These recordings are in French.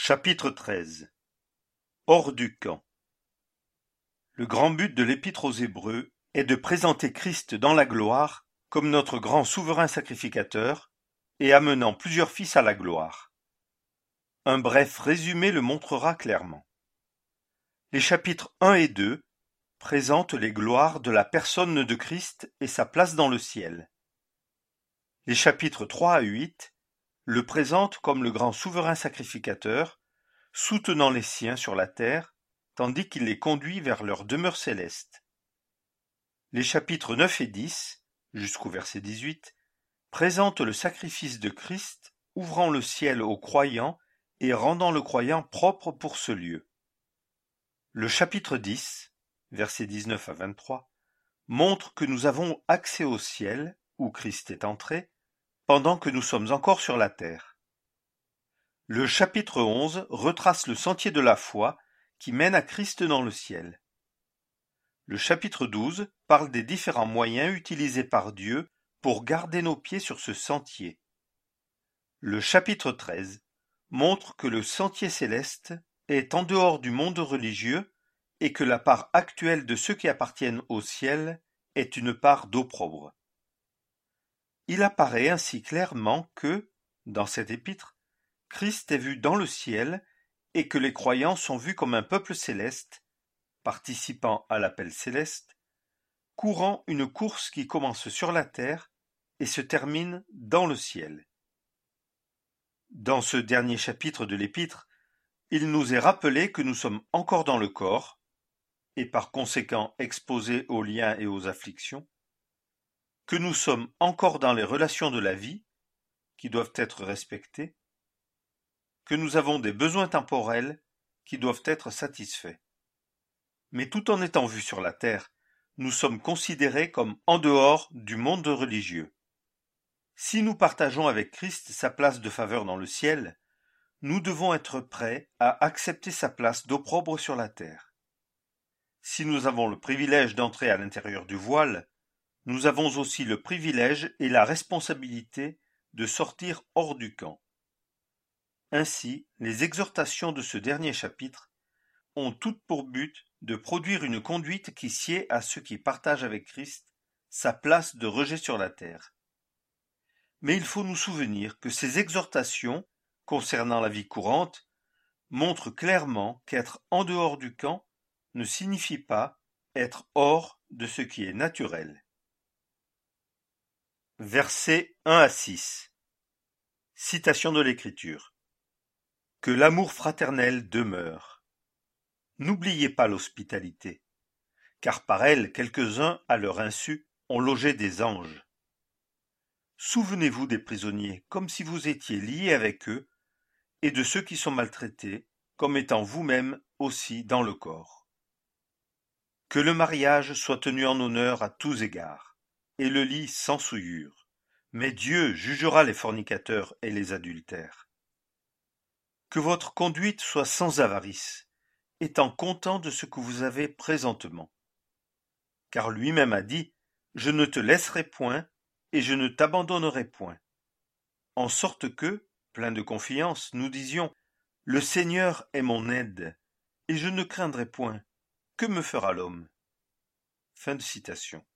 Chapitre 13. Hors du camp. Le grand but de l'Épître aux Hébreux est de présenter Christ dans la gloire comme notre grand souverain sacrificateur et amenant plusieurs fils à la gloire. Un bref résumé le montrera clairement. Les chapitres 1 et 2 présentent les gloires de la personne de Christ et sa place dans le ciel. Les chapitres 3 à 8 le présentent comme le grand souverain sacrificateur, soutenant les siens sur la terre, tandis qu'il les conduit vers leur demeure céleste. Les chapitres 9 et 10, jusqu'au verset 18, présentent le sacrifice de Christ, ouvrant le ciel aux croyants et rendant le croyant propre pour ce lieu. Le chapitre 10, versets 19 à 23, montre que nous avons accès au ciel, où Christ est entré, pendant que nous sommes encore sur la terre. Le chapitre 11 retrace le sentier de la foi qui mène à Christ dans le ciel. Le chapitre 12 parle des différents moyens utilisés par Dieu pour garder nos pieds sur ce sentier. Le chapitre 13 montre que le sentier céleste est en dehors du monde religieux et que la part actuelle de ceux qui appartiennent au ciel est une part d'opprobre. Il apparaît ainsi clairement que, dans cet épître, Christ est vu dans le ciel et que les croyants sont vus comme un peuple céleste, participant à l'appel céleste, courant une course qui commence sur la terre et se termine dans le ciel. Dans ce dernier chapitre de l'épître, il nous est rappelé que nous sommes encore dans le corps, et par conséquent exposés aux liens et aux afflictions, que nous sommes encore dans les relations de la vie, qui doivent être respectées, que nous avons des besoins temporels qui doivent être satisfaits. Mais tout en étant vus sur la terre, nous sommes considérés comme en dehors du monde religieux. Si nous partageons avec Christ sa place de faveur dans le ciel, nous devons être prêts à accepter sa place d'opprobre sur la terre. Si nous avons le privilège d'entrer à l'intérieur du voile, nous avons aussi le privilège et la responsabilité de sortir hors du camp. Ainsi, les exhortations de ce dernier chapitre ont toutes pour but de produire une conduite qui sied à ceux qui partagent avec Christ sa place de rejet sur la terre. Mais il faut nous souvenir que ces exhortations, concernant la vie courante, montrent clairement qu'être en dehors du camp ne signifie pas être hors de ce qui est naturel. Versets 1 à 6. Citation de l'Écriture. Que l'amour fraternel demeure. N'oubliez pas l'hospitalité, car par elle quelques-uns, à leur insu, ont logé des anges. Souvenez-vous des prisonniers comme si vous étiez liés avec eux, et de ceux qui sont maltraités, comme étant vous-même aussi dans le corps. Que le mariage soit tenu en honneur à tous égards, et le lit sans souillure, mais Dieu jugera les fornicateurs et les adultères. Que votre conduite soit sans avarice, étant content de ce que vous avez présentement. Car lui-même a dit, « Je ne te laisserai point, et je ne t'abandonnerai point. » En sorte que, plein de confiance, nous disions, « Le Seigneur est mon aide, et je ne craindrai point. Que me fera l'homme ?» Fin de citation.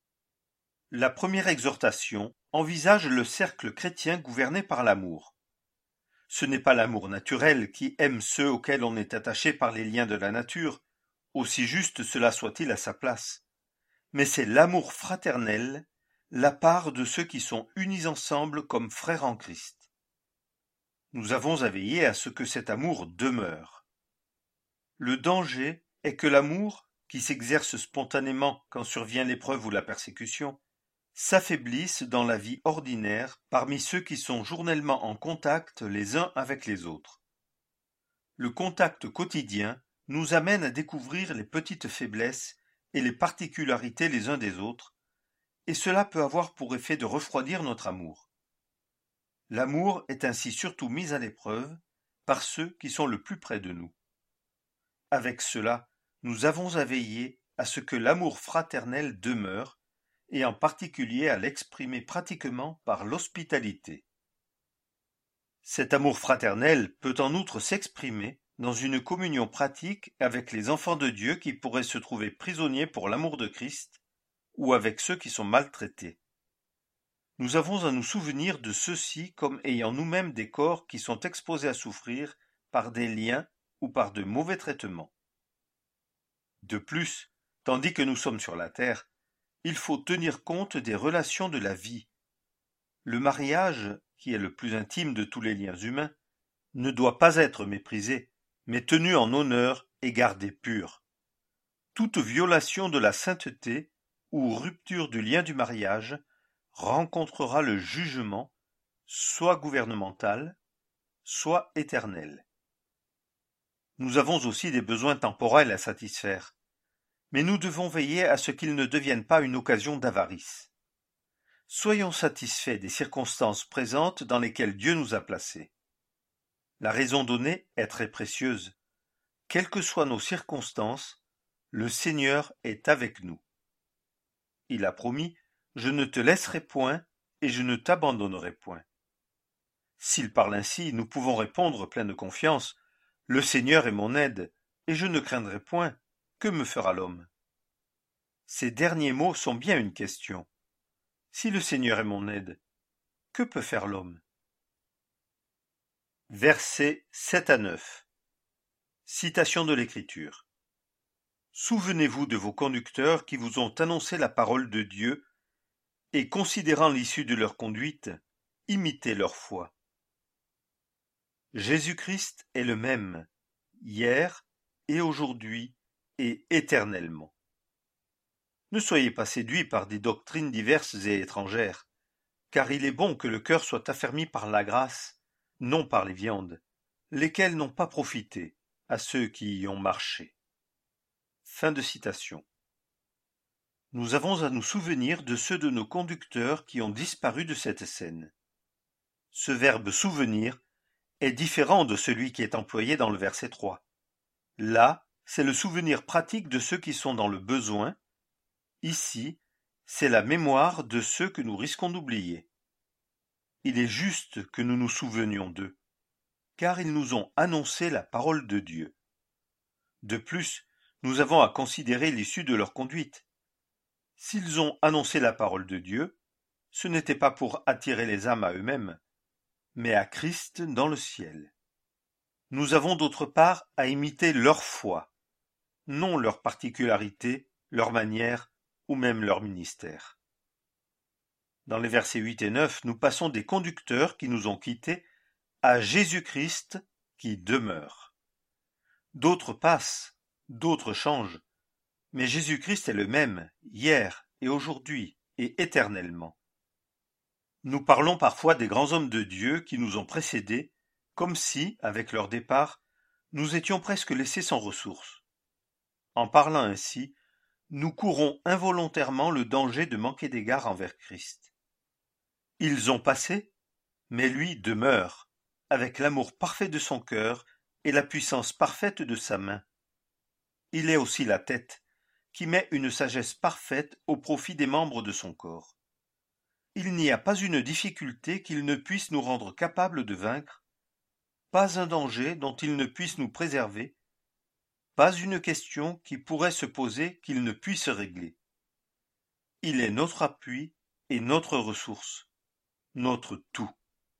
La première exhortation envisage le cercle chrétien gouverné par l'amour. Ce n'est pas l'amour naturel qui aime ceux auxquels on est attaché par les liens de la nature, aussi juste cela soit-il à sa place, mais c'est l'amour fraternel, la part de ceux qui sont unis ensemble comme frères en Christ. Nous avons à veiller à ce que cet amour demeure. Le danger est que l'amour, qui s'exerce spontanément quand survient l'épreuve ou la persécution, s'affaiblissent dans la vie ordinaire parmi ceux qui sont journellement en contact les uns avec les autres. Le contact quotidien nous amène à découvrir les petites faiblesses et les particularités les uns des autres, et cela peut avoir pour effet de refroidir notre amour. L'amour est ainsi surtout mis à l'épreuve par ceux qui sont le plus près de nous. Avec cela, nous avons à veiller à ce que l'amour fraternel demeure, et en particulier à l'exprimer pratiquement par l'hospitalité. Cet amour fraternel peut en outre s'exprimer dans une communion pratique avec les enfants de Dieu qui pourraient se trouver prisonniers pour l'amour de Christ, ou avec ceux qui sont maltraités. Nous avons à nous souvenir de ceux-ci comme ayant nous-mêmes des corps qui sont exposés à souffrir par des liens ou par de mauvais traitements. De plus, tandis que nous sommes sur la terre, il faut tenir compte des relations de la vie. Le mariage, qui est le plus intime de tous les liens humains, ne doit pas être méprisé, mais tenu en honneur et gardé pur. Toute violation de la sainteté ou rupture du lien du mariage rencontrera le jugement, soit gouvernemental, soit éternel. Nous avons aussi des besoins temporels à satisfaire, mais nous devons veiller à ce qu'ils ne deviennent pas une occasion d'avarice. Soyons satisfaits des circonstances présentes dans lesquelles Dieu nous a placés. La raison donnée est très précieuse. Quelles que soient nos circonstances, le Seigneur est avec nous. Il a promis « Je ne te laisserai point et je ne t'abandonnerai point ». S'il parle ainsi, nous pouvons répondre plein de confiance « Le Seigneur est mon aide et je ne craindrai point. Que me fera l'homme » Ces derniers mots sont bien une question. Si le Seigneur est mon aide, que peut faire l'homme? Versets 7 à 9. Citation de l'Écriture. Souvenez-vous de vos conducteurs qui vous ont annoncé la parole de Dieu, et considérant l'issue de leur conduite, imitez leur foi. Jésus-Christ est le même, hier et aujourd'hui et éternellement. Ne soyez pas séduits par des doctrines diverses et étrangères, car il est bon que le cœur soit affermi par la grâce, non par les viandes, lesquelles n'ont pas profité à ceux qui y ont marché. Fin de citation. Nous avons à nous souvenir de ceux de nos conducteurs qui ont disparu de cette scène. Ce verbe souvenir est différent de celui qui est employé dans le verset 3. Là, c'est le souvenir pratique de ceux qui sont dans le besoin. Ici, c'est la mémoire de ceux que nous risquons d'oublier. Il est juste que nous nous souvenions d'eux, car ils nous ont annoncé la parole de Dieu. De plus, nous avons à considérer l'issue de leur conduite. S'ils ont annoncé la parole de Dieu, ce n'était pas pour attirer les âmes à eux-mêmes, mais à Christ dans le ciel. Nous avons d'autre part à imiter leur foi, non leur particularité, leur manière ou même leur ministère. Dans les versets 8 et 9, nous passons des conducteurs qui nous ont quittés à Jésus-Christ qui demeure. D'autres passent, d'autres changent, mais Jésus-Christ est le même, hier et aujourd'hui et éternellement. Nous parlons parfois des grands hommes de Dieu qui nous ont précédés, comme si, avec leur départ, nous étions presque laissés sans ressources. En parlant ainsi, nous courons involontairement le danger de manquer d'égard envers Christ. Ils ont passé, mais lui demeure, avec l'amour parfait de son cœur et la puissance parfaite de sa main. Il est aussi la tête, qui met une sagesse parfaite au profit des membres de son corps. Il n'y a pas une difficulté qu'il ne puisse nous rendre capables de vaincre, pas un danger dont il ne puisse nous préserver, pas une question qui pourrait se poser qu'il ne puisse régler. Il est notre appui et notre ressource, notre tout.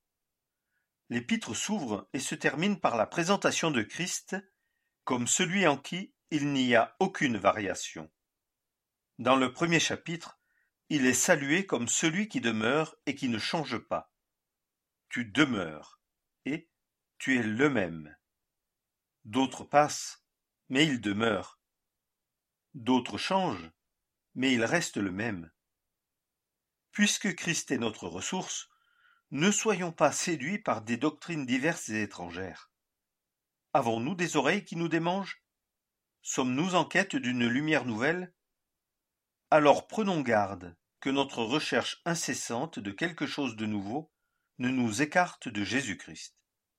L'épître s'ouvre et se termine par la présentation de Christ comme celui en qui il n'y a aucune variation. Dans le premier chapitre, il est salué comme celui qui demeure et qui ne change pas. Tu demeures et tu es le même. D'autres passent, mais il demeure. D'autres changent, mais il reste le même. Puisque Christ est notre ressource, ne soyons pas séduits par des doctrines diverses et étrangères. Avons-nous des oreilles qui nous démangent? Sommes-nous en quête d'une lumière nouvelle? Alors prenons garde que notre recherche incessante de quelque chose de nouveau ne nous écarte de Jésus-Christ.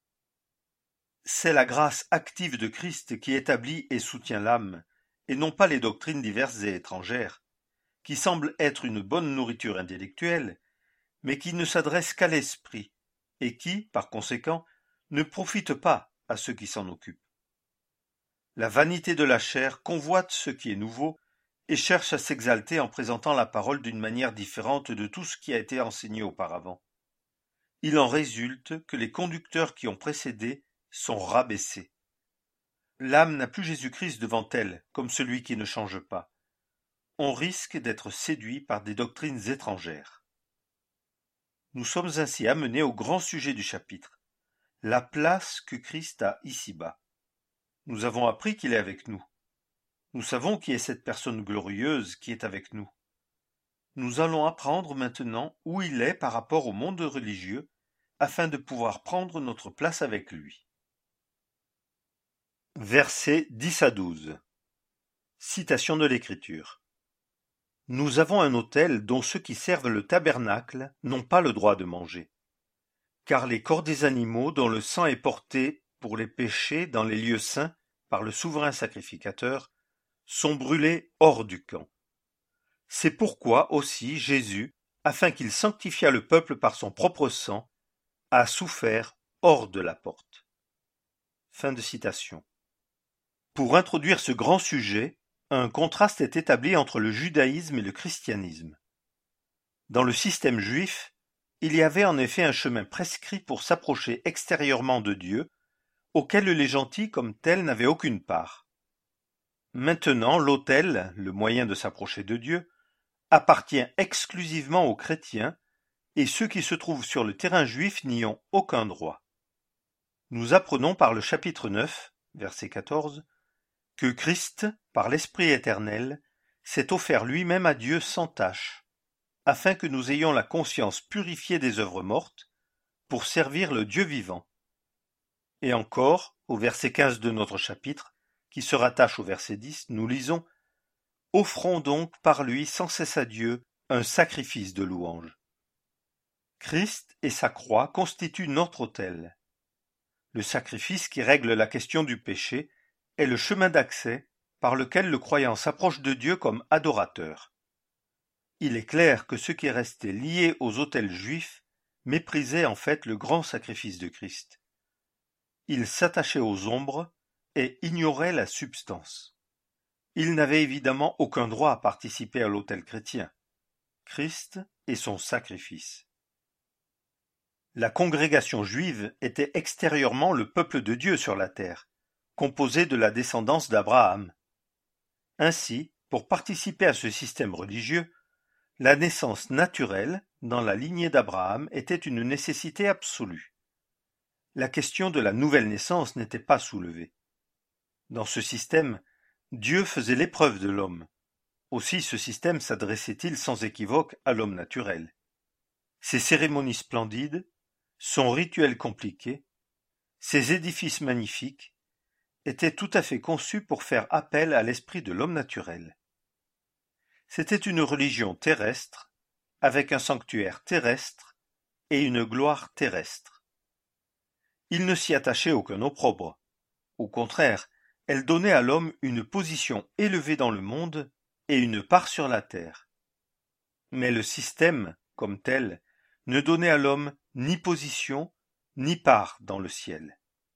C'est la grâce active de Christ qui établit et soutient l'âme, et non pas les doctrines diverses et étrangères, qui semblent être une bonne nourriture intellectuelle, mais qui ne s'adressent qu'à l'esprit et qui, par conséquent, ne profite pas à ceux qui s'en occupent. La vanité de la chair convoite ce qui est nouveau et cherche à s'exalter en présentant la parole d'une manière différente de tout ce qui a été enseigné auparavant. Il en résulte que les conducteurs qui ont précédé sont rabaissés. L'âme n'a plus Jésus-Christ devant elle, comme celui qui ne change pas. On risque d'être séduit par des doctrines étrangères. Nous sommes ainsi amenés au grand sujet du chapitre, la place que Christ a ici-bas. Nous avons appris qu'il est avec nous. Nous savons qui est cette personne glorieuse qui est avec nous. Nous allons apprendre maintenant où il est par rapport au monde religieux, afin de pouvoir prendre notre place avec lui. Versets 10 à 12. Citation de l'Écriture. Nous avons un autel dont ceux qui servent le tabernacle n'ont pas le droit de manger. Car les corps des animaux dont le sang est porté pour les péchés dans les lieux saints par le souverain sacrificateur sont brûlés hors du camp. C'est pourquoi aussi Jésus, afin qu'il sanctifiât le peuple par son propre sang, a souffert hors de la porte. Fin de citation. Pour introduire ce grand sujet, un contraste est établi entre le judaïsme et le christianisme. Dans le système juif, il y avait en effet un chemin prescrit pour s'approcher extérieurement de Dieu, auquel les gentils comme tels n'avaient aucune part. Maintenant, l'autel, le moyen de s'approcher de Dieu, appartient exclusivement aux chrétiens, et ceux qui se trouvent sur le terrain juif n'y ont aucun droit. Nous apprenons par le chapitre 9, verset 14, que Christ, par l'Esprit éternel, s'est offert lui-même à Dieu sans tache, afin que nous ayons la conscience purifiée des œuvres mortes, pour servir le Dieu vivant. Et encore, au verset 15 de notre chapitre, qui se rattache au verset 10, nous lisons « Offrons donc par lui sans cesse à Dieu un sacrifice de louange. » Christ et sa croix constituent notre autel. Le sacrifice qui règle la question du péché est le chemin d'accès par lequel le croyant s'approche de Dieu comme adorateur. Il est clair que ceux qui restaient liés aux autels juifs méprisaient en fait le grand sacrifice de Christ. Ils s'attachaient aux ombres et ignoraient la substance. Ils n'avaient évidemment aucun droit à participer à l'autel chrétien, Christ et son sacrifice. La congrégation juive était extérieurement le peuple de Dieu sur la terre, composé de la descendance d'Abraham. Ainsi, pour participer à ce système religieux, la naissance naturelle dans la lignée d'Abraham était une nécessité absolue. La question de la nouvelle naissance n'était pas soulevée. Dans ce système, Dieu faisait l'épreuve de l'homme. Aussi ce système s'adressait-il sans équivoque à l'homme naturel. Ses cérémonies splendides, son rituel compliqué, ses édifices magnifiques, étaient tout à fait conçus pour faire appel à l'esprit de l'homme naturel. C'était une religion terrestre, avec un sanctuaire terrestre et une gloire terrestre. Il ne s'y attachait aucun opprobre. Au contraire, elle donnait à l'homme une position élevée dans le monde et une part sur la terre. Mais le système, comme tel, ne donnait à l'homme ni position, ni part dans le ciel.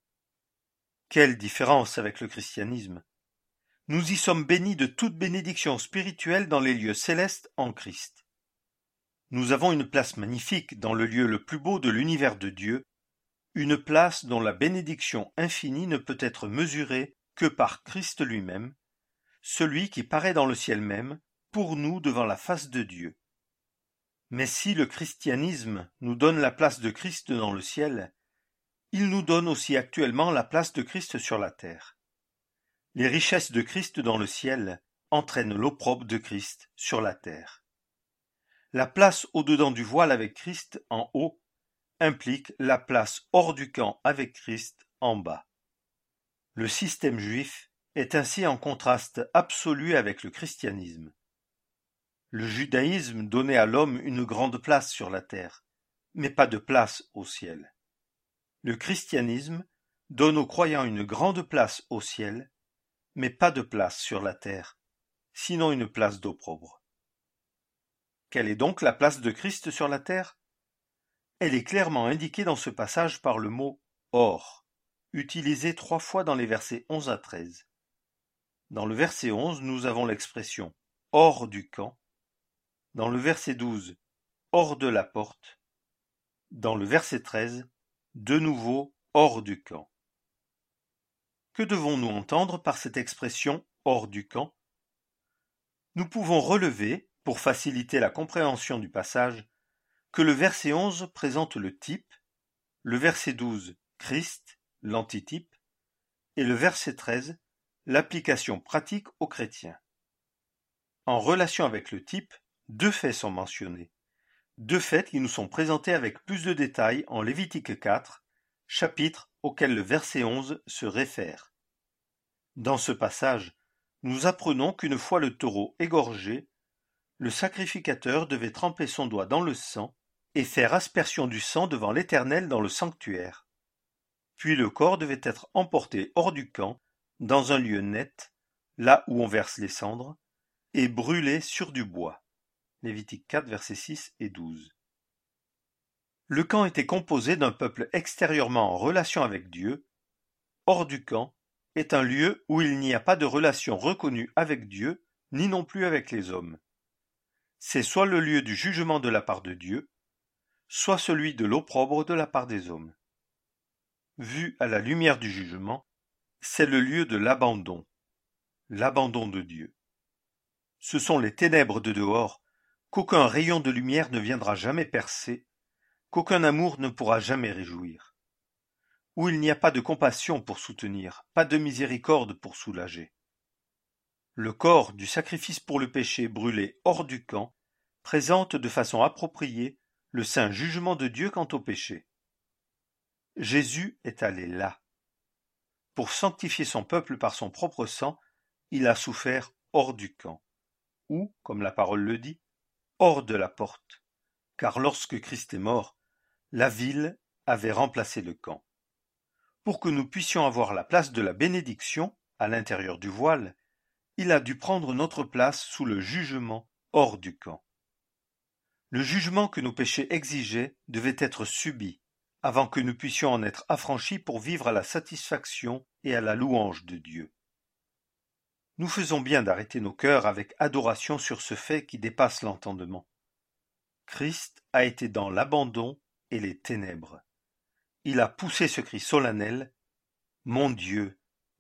Quelle différence avec le christianisme! Nous y sommes bénis de toute bénédiction spirituelle dans les lieux célestes en Christ. Nous avons une place magnifique dans le lieu le plus beau de l'univers de Dieu, une place dont la bénédiction infinie ne peut être mesurée que par Christ lui-même, celui qui paraît dans le ciel même, pour nous devant la face de Dieu. Mais si le christianisme nous donne la place de Christ dans le ciel, il nous donne aussi actuellement la place de Christ sur la terre. Les richesses de Christ dans le ciel entraînent l'opprobre de Christ sur la terre. La place au-dedans du voile avec Christ en haut implique la place hors du camp avec Christ en bas. Le système juif est ainsi en contraste absolu avec le christianisme. Le judaïsme donnait à l'homme une grande place sur la terre, mais pas de place au ciel. Le christianisme donne aux croyants une grande place au ciel, mais pas de place sur la terre, sinon une place d'opprobre. Quelle est donc la place de Christ sur la terre? Elle est clairement indiquée dans ce passage par le mot « hors », utilisé 3 fois dans les versets 11 à 13. Dans le verset 11, nous avons l'expression « hors du camp ». Dans le verset 12, « hors de la porte ». Dans le verset 13, de nouveau « hors du camp ». Que devons-nous entendre par cette expression « hors du camp » ? Nous pouvons relever, pour faciliter la compréhension du passage, que le verset 11 présente le type, le verset 12 Christ, l'antitype, et le verset 13 l'application pratique aux chrétiens. En relation avec le type, 2 faits sont mentionnés, 2 faits qui nous sont présentés avec plus de détails en Lévitique 4, chapitre auquel le verset 11 se réfère. Dans ce passage, nous apprenons qu'une fois le taureau égorgé, le sacrificateur devait tremper son doigt dans le sang et faire aspersion du sang devant l'Éternel dans le sanctuaire. Puis le corps devait être emporté hors du camp, dans un lieu net, là où on verse les cendres, et brûlé sur du bois. Lévitique 4, versets 6 et 12. Le camp était composé d'un peuple extérieurement en relation avec Dieu. Hors du camp est un lieu où il n'y a pas de relation reconnue avec Dieu, ni non plus avec les hommes. C'est soit le lieu du jugement de la part de Dieu, soit celui de l'opprobre de la part des hommes. Vu à la lumière du jugement, c'est le lieu de l'abandon de Dieu. Ce sont les ténèbres de dehors, qu'aucun rayon de lumière ne viendra jamais percer, qu'aucun amour ne pourra jamais réjouir, où il n'y a pas de compassion pour soutenir, pas de miséricorde pour soulager. Le corps du sacrifice pour le péché brûlé hors du camp présente de façon appropriée le saint jugement de Dieu quant au péché. Jésus est allé là. Pour sanctifier son peuple par son propre sang, il a souffert hors du camp, ou, comme la parole le dit, hors de la porte, car lorsque Christ est mort, la ville avait remplacé le camp. Pour que nous puissions avoir la place de la bénédiction, à l'intérieur du voile, il a dû prendre notre place sous le jugement hors du camp. Le jugement que nos péchés exigeaient devait être subi, avant que nous puissions en être affranchis pour vivre à la satisfaction et à la louange de Dieu. Nous faisons bien d'arrêter nos cœurs avec adoration sur ce fait qui dépasse l'entendement. Christ a été dans l'abandon et les ténèbres. Il a poussé ce cri solennel « Mon Dieu,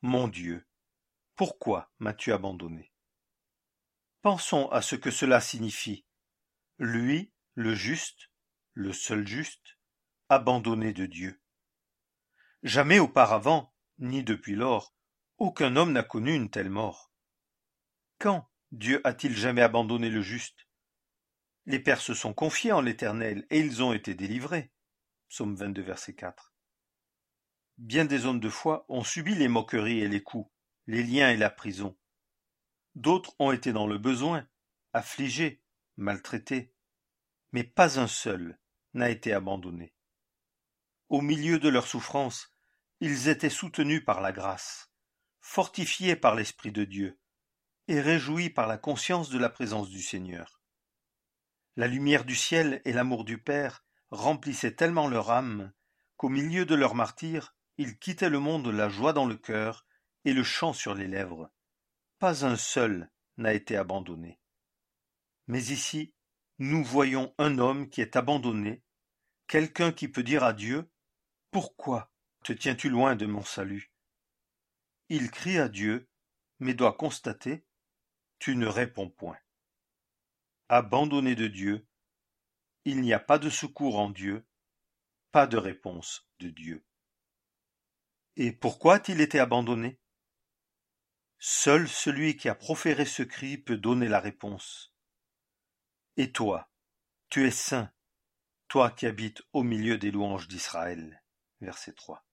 pourquoi m'as-tu abandonné ?» Pensons à ce que cela signifie. Lui, le juste, le seul juste, abandonné de Dieu. Jamais auparavant, ni depuis lors, aucun homme n'a connu une telle mort. Quand Dieu a-t-il jamais abandonné le juste ? Les pères se sont confiés en l'Éternel et ils ont été délivrés. Psaume 22, verset 4. Bien des hommes de foi ont subi les moqueries et les coups, les liens et la prison. D'autres ont été dans le besoin, affligés, maltraités, mais pas un seul n'a été abandonné. Au milieu de leur souffrance, ils étaient soutenus par la grâce, fortifiés par l'Esprit de Dieu et réjouis par la conscience de la présence du Seigneur. La lumière du ciel et l'amour du Père remplissaient tellement leur âme qu'au milieu de leur martyre, ils quittaient le monde la joie dans le cœur et le chant sur les lèvres. Pas un seul n'a été abandonné. Mais ici, nous voyons un homme qui est abandonné, quelqu'un qui peut dire à Dieu « Pourquoi te tiens-tu loin de mon salut ?» Il crie à Dieu, mais doit constater « Tu ne réponds point ». Abandonné de Dieu, il n'y a pas de secours en Dieu, pas de réponse de Dieu. Et pourquoi a-t-il été abandonné ? Seul celui qui a proféré ce cri peut donner la réponse. Et toi, tu es saint, toi qui habites au milieu des louanges d'Israël. Verset 3.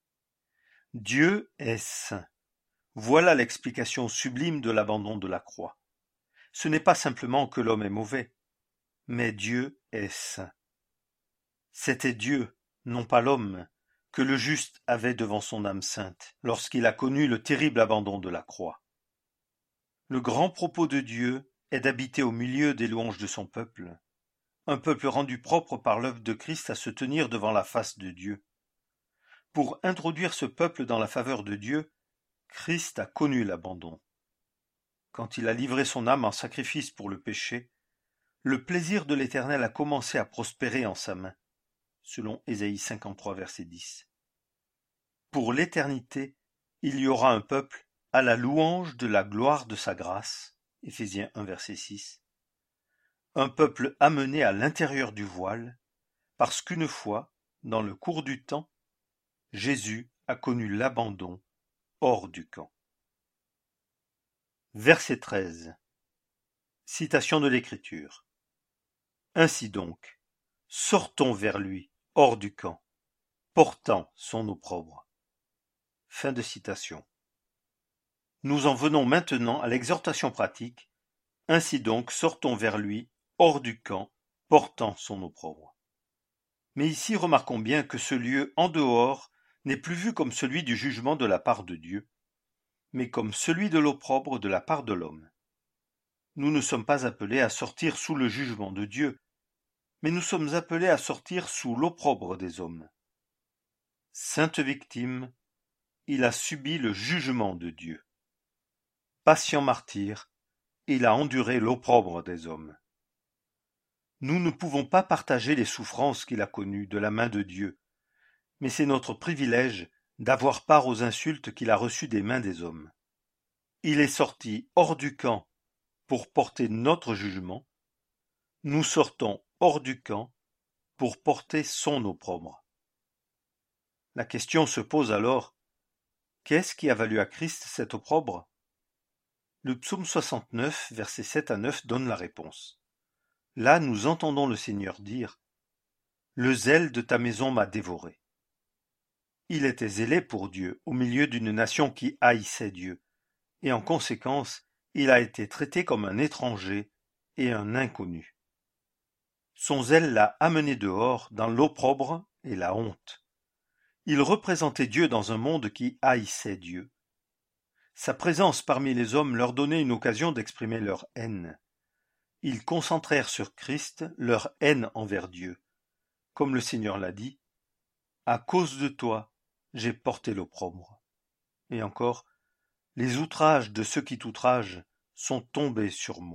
Dieu est saint. Voilà l'explication sublime de l'abandon de la croix. Ce n'est pas simplement que l'homme est mauvais, mais Dieu est saint. C'était Dieu, non pas l'homme, que le juste avait devant son âme sainte, lorsqu'il a connu le terrible abandon de la croix. Le grand propos de Dieu est d'habiter au milieu des louanges de son peuple, un peuple rendu propre par l'œuvre de Christ à se tenir devant la face de Dieu. Pour introduire ce peuple dans la faveur de Dieu, Christ a connu l'abandon. Quand il a livré son âme en sacrifice pour le péché, le plaisir de l'Éternel a commencé à prospérer en sa main, selon Ésaïe 53, verset 10. Pour l'éternité, il y aura un peuple à la louange de la gloire de sa grâce, Éphésiens 1, verset 6. Un peuple amené à l'intérieur du voile, parce qu'une fois, dans le cours du temps, Jésus a connu l'abandon hors du camp. Verset 13. Citation de l'Écriture. Ainsi donc, sortons vers lui, hors du camp, portant son opprobre. Fin de citation. Nous en venons maintenant à l'exhortation pratique. Ainsi donc, sortons vers lui, hors du camp, portant son opprobre. Mais ici, remarquons bien que ce lieu en dehors n'est plus vu comme celui du jugement de la part de Dieu, mais comme celui de l'opprobre de la part de l'homme. Nous ne sommes pas appelés à sortir sous le jugement de Dieu, mais nous sommes appelés à sortir sous l'opprobre des hommes. Sainte victime, il a subi le jugement de Dieu. Patient martyr, il a enduré l'opprobre des hommes. Nous ne pouvons pas partager les souffrances qu'il a connues de la main de Dieu, mais c'est notre privilège d'avoir part aux insultes qu'il a reçues des mains des hommes. Il est sorti hors du camp pour porter notre jugement, nous sortons hors du camp pour porter son opprobre. La question se pose alors, qu'est-ce qui a valu à Christ cet opprobre ? Le psaume 69, versets 7 à 9 donne la réponse. Là, nous entendons le Seigneur dire « Le zèle de ta maison m'a dévoré ». Il était zélé pour Dieu au milieu d'une nation qui haïssait Dieu, et en conséquence, il a été traité comme un étranger et un inconnu. Son zèle l'a amené dehors dans l'opprobre et la honte. Il représentait Dieu dans un monde qui haïssait Dieu. Sa présence parmi les hommes leur donnait une occasion d'exprimer leur haine. Ils concentrèrent sur Christ leur haine envers Dieu. Comme le Seigneur l'a dit, « À cause de toi, j'ai porté l'opprobre. » Et encore, « Les outrages de ceux qui t'outragent sont tombés sur moi. »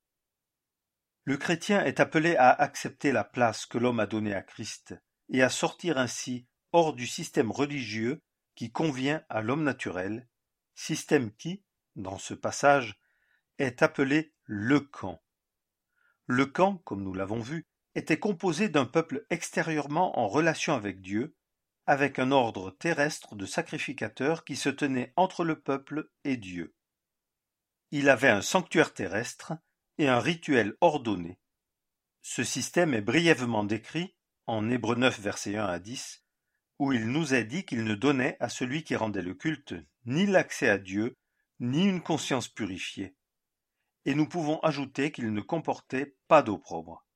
Le chrétien est appelé à accepter la place que l'homme a donnée à Christ et à sortir ainsi hors du système religieux qui convient à l'homme naturel, système qui, dans ce passage, est appelé le camp. Le camp, comme nous l'avons vu, était composé d'un peuple extérieurement en relation avec Dieu, avec un ordre terrestre de sacrificateurs qui se tenait entre le peuple et Dieu. Il avait un sanctuaire terrestre et un rituel ordonné. Ce système est brièvement décrit en Hébreux 9, versets 1 à 10, où il nous est dit qu'il ne donnait à celui qui rendait le culte ni l'accès à Dieu, ni une conscience purifiée. Et nous pouvons ajouter qu'il ne comportait pas d'opprobre.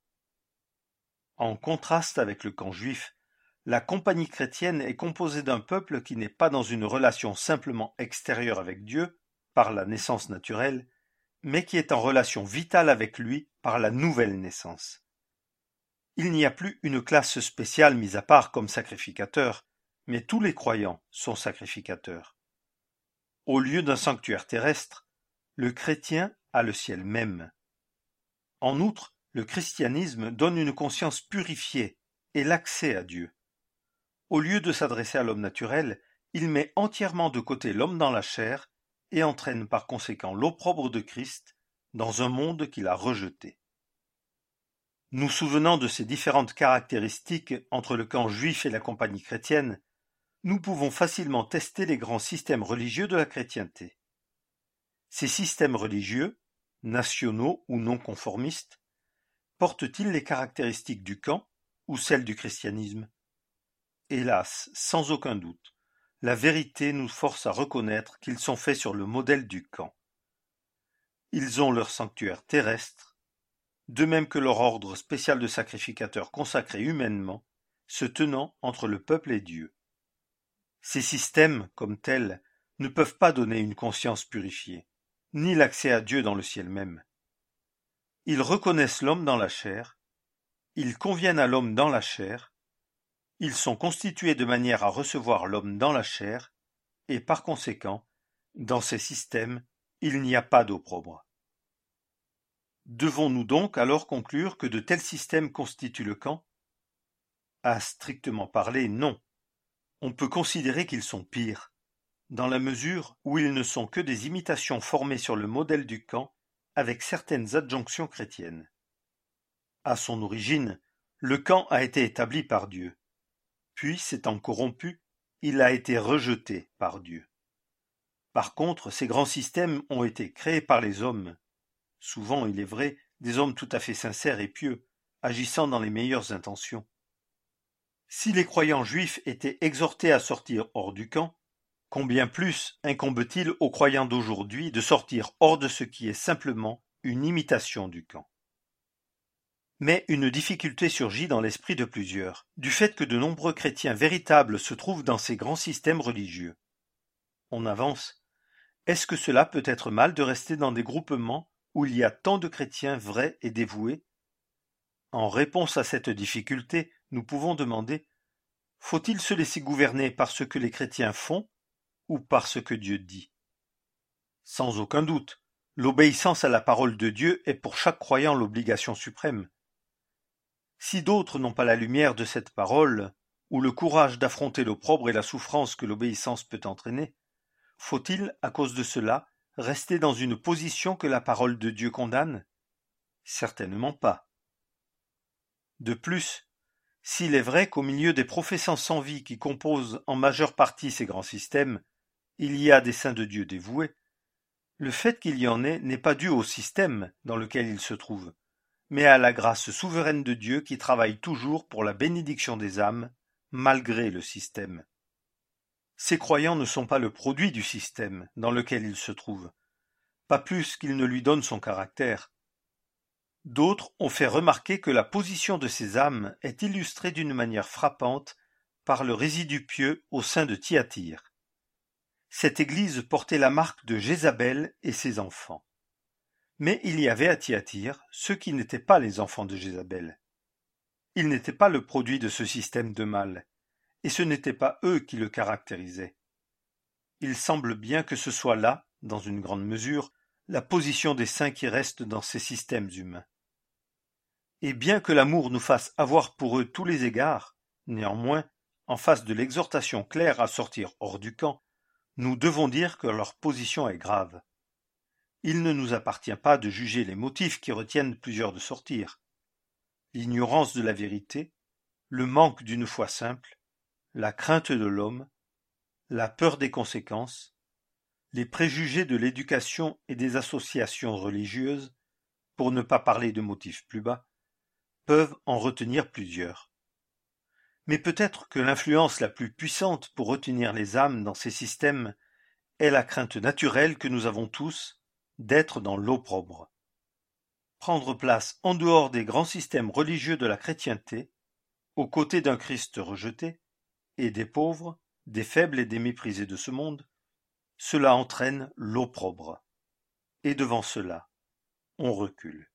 En contraste avec le camp juif, la compagnie chrétienne est composée d'un peuple qui n'est pas dans une relation simplement extérieure avec Dieu, par la naissance naturelle, mais qui est en relation vitale avec lui par la nouvelle naissance. Il n'y a plus une classe spéciale mise à part comme sacrificateur, mais tous les croyants sont sacrificateurs. Au lieu d'un sanctuaire terrestre, le chrétien a le ciel même. En outre, le christianisme donne une conscience purifiée et l'accès à Dieu. Au lieu de s'adresser à l'homme naturel, il met entièrement de côté l'homme dans la chair et entraîne par conséquent l'opprobre de Christ dans un monde qu'il a rejeté. Nous souvenant de ces différentes caractéristiques entre le camp juif et la compagnie chrétienne, nous pouvons facilement tester les grands systèmes religieux de la chrétienté. Ces systèmes religieux, nationaux ou non conformistes, portent-ils les caractéristiques du camp ou celles du christianisme ? Hélas, sans aucun doute, la vérité nous force à reconnaître qu'ils sont faits sur le modèle du camp. Ils ont leur sanctuaire terrestre, de même que leur ordre spécial de sacrificateurs consacrés humainement, se tenant entre le peuple et Dieu. Ces systèmes, comme tels, ne peuvent pas donner une conscience purifiée, ni l'accès à Dieu dans le ciel même. Ils reconnaissent l'homme dans la chair, Ils conviennent à l'homme dans la chair, ils sont constitués de manière à recevoir l'homme dans la chair, et par conséquent, dans ces systèmes, il n'y a pas d'opprobre. Devons-nous donc alors conclure que de tels systèmes constituent le camp? À strictement parler, non. On peut considérer qu'ils sont pires, dans la mesure où ils ne sont que des imitations formées sur le modèle du camp avec certaines adjonctions chrétiennes. À son origine, le camp a été établi par Dieu. Puis, s'étant corrompu, il a été rejeté par Dieu. Par contre, ces grands systèmes ont été créés par les hommes, souvent, il est vrai, des hommes tout à fait sincères et pieux, agissant dans les meilleures intentions. Si les croyants juifs étaient exhortés à sortir hors du camp, combien plus incombe-t-il aux croyants d'aujourd'hui de sortir hors de ce qui est simplement une imitation du camp? Mais une difficulté surgit dans l'esprit de plusieurs, du fait que de nombreux chrétiens véritables se trouvent dans ces grands systèmes religieux. On avance. Est-ce que cela peut être mal de rester dans des groupements où il y a tant de chrétiens vrais et dévoués? En réponse à cette difficulté, nous pouvons demander: faut-il se laisser gouverner par ce que les chrétiens font ou par ce que Dieu dit? Sans aucun doute, l'obéissance à la parole de Dieu est pour chaque croyant l'obligation suprême. Si d'autres n'ont pas la lumière de cette parole, ou le courage d'affronter l'opprobre et la souffrance que l'obéissance peut entraîner, faut-il, à cause de cela, rester dans une position que la parole de Dieu condamne? Certainement pas. De plus, s'il est vrai qu'au milieu des professants sans vie qui composent en majeure partie ces grands systèmes, il y a des saints de Dieu dévoués, le fait qu'il y en ait n'est pas dû au système dans lequel ils se trouvent, mais à la grâce souveraine de Dieu qui travaille toujours pour la bénédiction des âmes, malgré le système. Ces croyants ne sont pas le produit du système dans lequel ils se trouvent, pas plus qu'ils ne lui donnent son caractère. D'autres ont fait remarquer que la position de ces âmes est illustrée d'une manière frappante par le résidu pieux au sein de Thyatire. Cette église portait la marque de Jézabel et ses enfants. Mais il y avait à Thyatire ceux qui n'étaient pas les enfants de Jézabel. Ils n'étaient pas le produit de ce système de mal, et ce n'étaient pas eux qui le caractérisaient. Il semble bien que ce soit là, dans une grande mesure, la position des saints qui restent dans ces systèmes humains. Et bien que l'amour nous fasse avoir pour eux tous les égards, néanmoins, en face de l'exhortation claire à sortir hors du camp, nous devons dire que leur position est grave. Il ne nous appartient pas de juger les motifs qui retiennent plusieurs de sortir. L'ignorance de la vérité, le manque d'une foi simple, la crainte de l'homme, la peur des conséquences, les préjugés de l'éducation et des associations religieuses, pour ne pas parler de motifs plus bas, peuvent en retenir plusieurs. Mais peut-être que l'influence la plus puissante pour retenir les âmes dans ces systèmes est la crainte naturelle que nous avons tous d'être dans l'opprobre. Prendre place en dehors des grands systèmes religieux de la chrétienté, aux côtés d'un Christ rejeté, et des pauvres, des faibles et des méprisés de ce monde, cela entraîne l'opprobre. Et devant cela, on recule.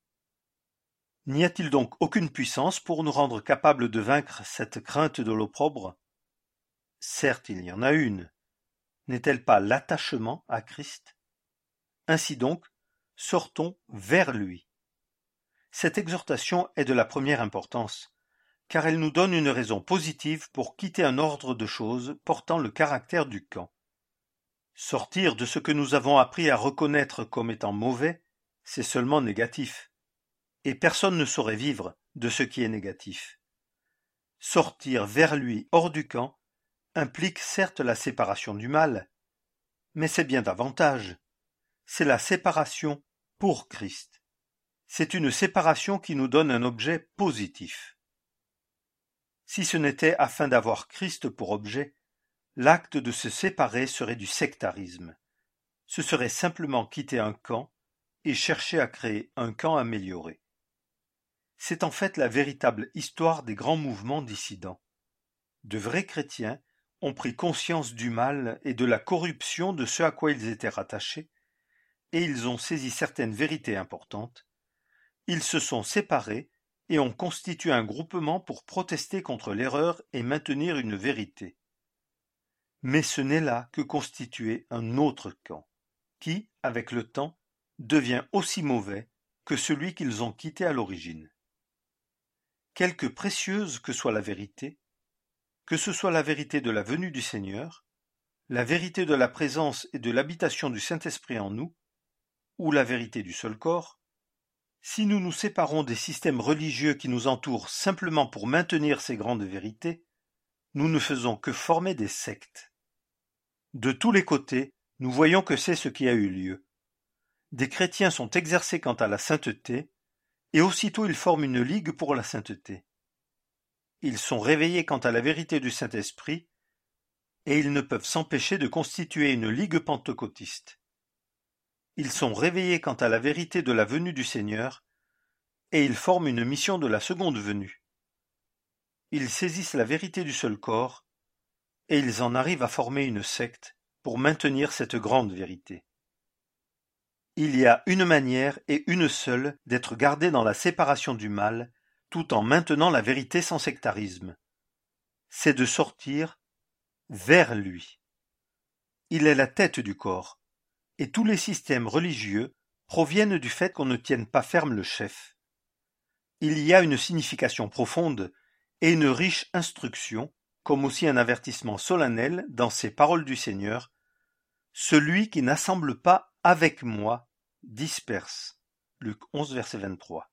N'y a-t-il donc aucune puissance pour nous rendre capables de vaincre cette crainte de l'opprobre? Certes, il y en a une. N'est-elle pas l'attachement à Christ? Ainsi donc, sortons vers lui. Cette exhortation est de la première importance, car elle nous donne une raison positive pour quitter un ordre de choses portant le caractère du camp. Sortir de ce que nous avons appris à reconnaître comme étant mauvais, c'est seulement négatif. Et personne ne saurait vivre de ce qui est négatif. Sortir vers lui hors du camp implique certes la séparation du mal, mais c'est bien davantage. C'est la séparation pour Christ. C'est une séparation qui nous donne un objet positif. Si ce n'était afin d'avoir Christ pour objet, l'acte de se séparer serait du sectarisme. Ce serait simplement quitter un camp et chercher à créer un camp amélioré. C'est en fait la véritable histoire des grands mouvements dissidents. De vrais chrétiens ont pris conscience du mal et de la corruption de ce à quoi ils étaient rattachés, et ils ont saisi certaines vérités importantes. Ils se sont séparés et on constitue un groupement pour protester contre l'erreur et maintenir une vérité. Mais ce n'est là que constituer un autre camp, qui, avec le temps, devient aussi mauvais que celui qu'ils ont quitté à l'origine. Quelque précieuse que soit la vérité, que ce soit la vérité de la venue du Seigneur, la vérité de la présence et de l'habitation du Saint-Esprit en nous, ou la vérité du seul corps, si nous nous séparons des systèmes religieux qui nous entourent simplement pour maintenir ces grandes vérités, nous ne faisons que former des sectes. De tous les côtés, nous voyons que c'est ce qui a eu lieu. Des chrétiens sont exercés quant à la sainteté, et aussitôt ils forment une ligue pour la sainteté. Ils sont réveillés quant à la vérité du Saint-Esprit, et ils ne peuvent s'empêcher de constituer une ligue pentecôtiste. Ils sont réveillés quant à la vérité de la venue du Seigneur, et ils forment une mission de la seconde venue. Ils saisissent la vérité du seul corps, et ils en arrivent à former une secte pour maintenir cette grande vérité. Il y a une manière et une seule d'être gardé dans la séparation du mal, tout en maintenant la vérité sans sectarisme. C'est de sortir vers lui. Il est la tête du corps, et tous les systèmes religieux proviennent du fait qu'on ne tienne pas ferme le chef. Il y a une signification profonde et une riche instruction, comme aussi un avertissement solennel dans ces paroles du Seigneur. Celui qui n'assemble pas avec moi disperse. Luc 11, verset 23.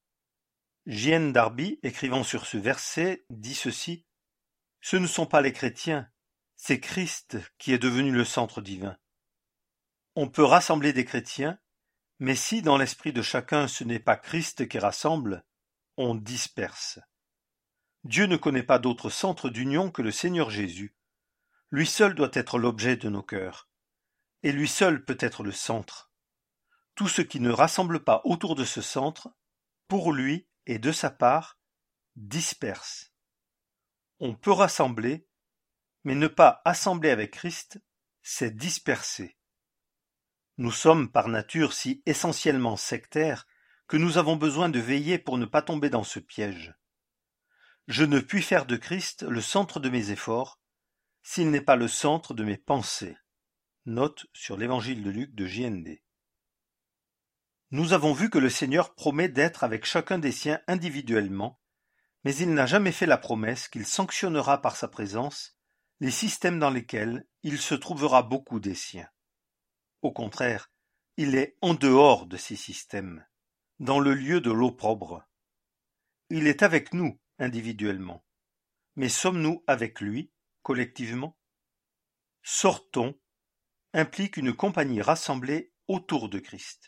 J.N. Darby, écrivant sur ce verset, dit ceci: « Ce ne sont pas les chrétiens, c'est Christ qui est devenu le centre divin. On peut rassembler des chrétiens, mais si dans l'esprit de chacun ce n'est pas Christ qui rassemble, on disperse. Dieu ne connaît pas d'autre centre d'union que le Seigneur Jésus. Lui seul doit être l'objet de nos cœurs, et lui seul peut être le centre. Tout ce qui ne rassemble pas autour de ce centre, pour lui et de sa part, disperse. On peut rassembler, mais ne pas assembler avec Christ, c'est disperser. Nous sommes par nature si essentiellement sectaires que nous avons besoin de veiller pour ne pas tomber dans ce piège. Je ne puis faire de Christ le centre de mes efforts, s'il n'est pas le centre de mes pensées. Note sur l'Évangile de Luc de J.N.D. Nous avons vu que le Seigneur promet d'être avec chacun des siens individuellement, mais il n'a jamais fait la promesse qu'il sanctionnera par sa présence les systèmes dans lesquels il se trouvera beaucoup des siens. Au contraire, il est en dehors de ces systèmes, dans le lieu de l'opprobre. Il est avec nous individuellement, mais sommes-nous avec lui collectivement? Sortons implique une compagnie rassemblée autour de Christ.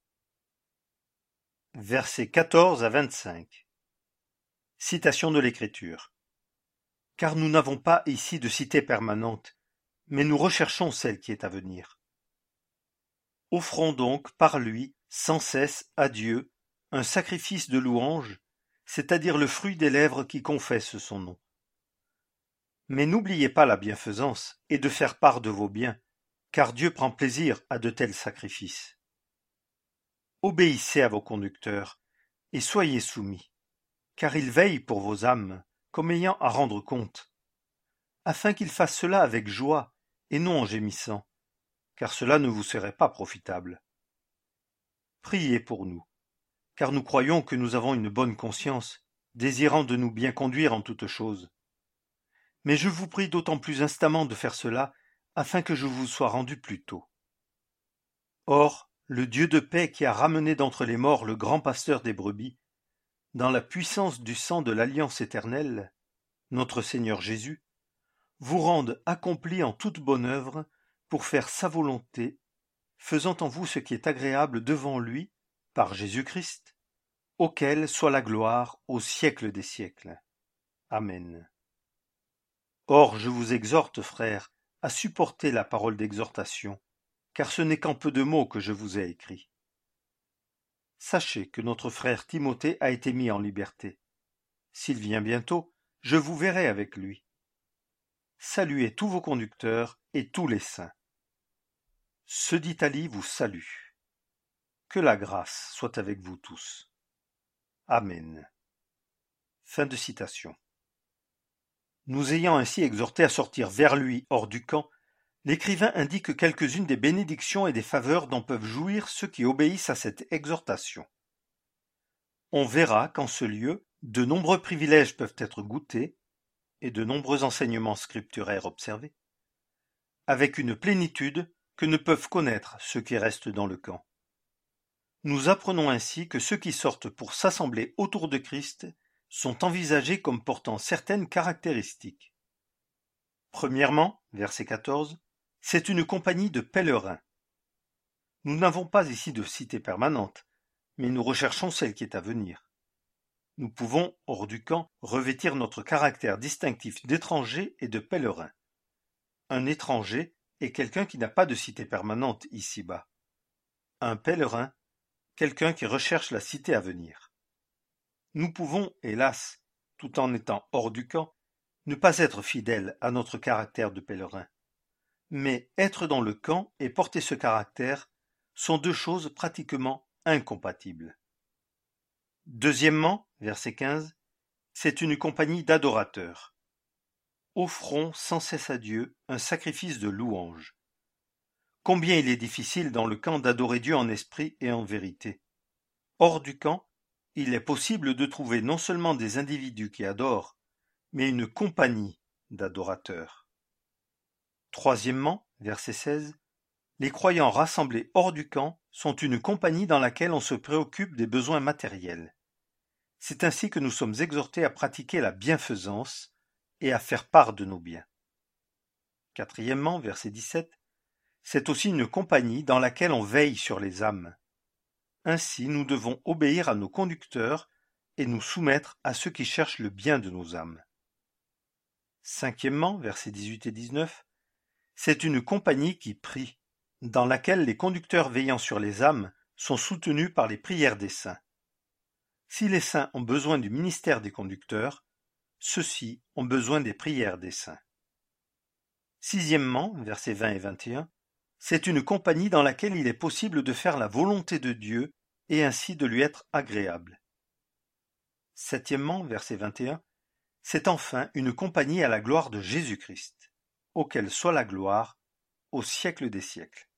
Versets 14 à 25. Citation de l'Écriture. Car nous n'avons pas ici de cité permanente, mais nous recherchons celle qui est à venir. Offrons donc par lui sans cesse à Dieu un sacrifice de louange, c'est-à-dire le fruit des lèvres qui confessent son nom. Mais n'oubliez pas la bienfaisance et de faire part de vos biens, car Dieu prend plaisir à de tels sacrifices. Obéissez à vos conducteurs et soyez soumis, car ils veillent pour vos âmes, comme ayant à rendre compte, afin qu'ils fassent cela avec joie et non en gémissant, car cela ne vous serait pas profitable. Priez pour nous, car nous croyons que nous avons une bonne conscience, désirant de nous bien conduire en toutes choses. Mais je vous prie d'autant plus instamment de faire cela, afin que je vous sois rendu plus tôt. Or, le Dieu de paix qui a ramené d'entre les morts le grand pasteur des brebis, dans la puissance du sang de l'alliance éternelle, notre Seigneur Jésus, vous rende accomplis en toute bonne œuvre pour faire sa volonté, faisant en vous ce qui est agréable devant lui, par Jésus-Christ, auquel soit la gloire au siècle des siècles. Amen. Or, je vous exhorte, frères, à supporter la parole d'exhortation, car ce n'est qu'en peu de mots que je vous ai écrit. Sachez que notre frère Timothée a été mis en liberté. S'il vient bientôt, je vous verrai avec lui. Saluez tous vos conducteurs et tous les saints. Ce d'Italie vous salue. Que la grâce soit avec vous tous. Amen. Fin de citation. Nous ayant ainsi exhortés à sortir vers lui hors du camp, l'écrivain indique quelques-unes des bénédictions et des faveurs dont peuvent jouir ceux qui obéissent à cette exhortation. On verra qu'en ce lieu, de nombreux privilèges peuvent être goûtés et de nombreux enseignements scripturaires observés, avec une plénitude que ne peuvent connaître ceux qui restent dans le camp. Nous apprenons ainsi que ceux qui sortent pour s'assembler autour de Christ sont envisagés comme portant certaines caractéristiques. Premièrement, verset 14, c'est une compagnie de pèlerins. Nous n'avons pas ici de cité permanente, mais nous recherchons celle qui est à venir. Nous pouvons, hors du camp, revêtir notre caractère distinctif d'étranger et de pèlerin. Un étranger est quelqu'un qui n'a pas de cité permanente ici-bas. Un pèlerin, quelqu'un qui recherche la cité à venir. Nous pouvons, hélas, tout en étant hors du camp, ne pas être fidèles à notre caractère de pèlerin. Mais être dans le camp et porter ce caractère sont deux choses pratiquement incompatibles. Deuxièmement, verset 15, c'est une compagnie d'adorateurs. Offrons sans cesse à Dieu un sacrifice de louange. Combien il est difficile dans le camp d'adorer Dieu en esprit et en vérité. Hors du camp, il est possible de trouver non seulement des individus qui adorent, mais une compagnie d'adorateurs. Troisièmement, verset 16, les croyants rassemblés hors du camp sont une compagnie dans laquelle on se préoccupe des besoins matériels. C'est ainsi que nous sommes exhortés à pratiquer la bienfaisance et à faire part de nos biens. Quatrièmement, verset 17, c'est aussi une compagnie dans laquelle on veille sur les âmes. Ainsi, nous devons obéir à nos conducteurs et nous soumettre à ceux qui cherchent le bien de nos âmes. Cinquièmement, versets 18 et 19, c'est une compagnie qui prie, dans laquelle les conducteurs veillant sur les âmes sont soutenus par les prières des saints. Si les saints ont besoin du ministère des conducteurs, ceux-ci ont besoin des prières des saints. Sixièmement, versets 20 et 21, c'est une compagnie dans laquelle il est possible de faire la volonté de Dieu et ainsi de lui être agréable. Septièmement, verset 21, c'est enfin une compagnie à la gloire de Jésus-Christ, auquel soit la gloire au siècle des siècles.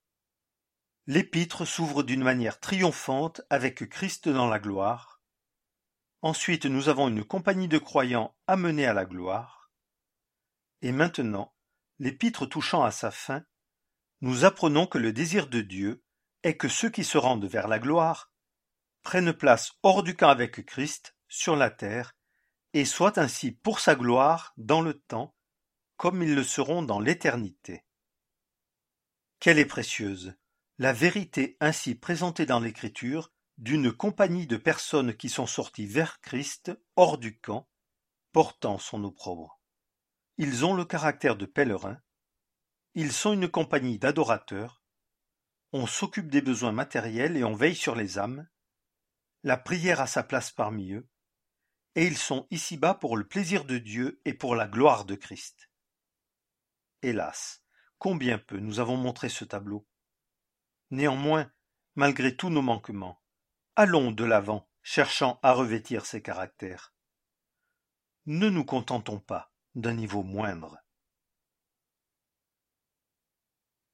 L'épître s'ouvre d'une manière triomphante avec Christ dans la gloire. Ensuite, nous avons une compagnie de croyants amenés à la gloire. Et maintenant, l'épître touchant à sa fin, nous apprenons que le désir de Dieu est que ceux qui se rendent vers la gloire prennent place hors du camp avec Christ sur la terre et soient ainsi pour sa gloire dans le temps, comme ils le seront dans l'éternité. Quelle est précieuse la vérité ainsi présentée dans l'Écriture d'une compagnie de personnes qui sont sorties vers Christ hors du camp, portant son opprobre. Ils ont le caractère de pèlerins, ils sont une compagnie d'adorateurs, on s'occupe des besoins matériels et on veille sur les âmes, la prière a sa place parmi eux, et ils sont ici-bas pour le plaisir de Dieu et pour la gloire de Christ. Hélas, combien peu nous avons montré ce tableau. Néanmoins, malgré tous nos manquements, allons de l'avant, cherchant à revêtir ces caractères. Ne nous contentons pas d'un niveau moindre.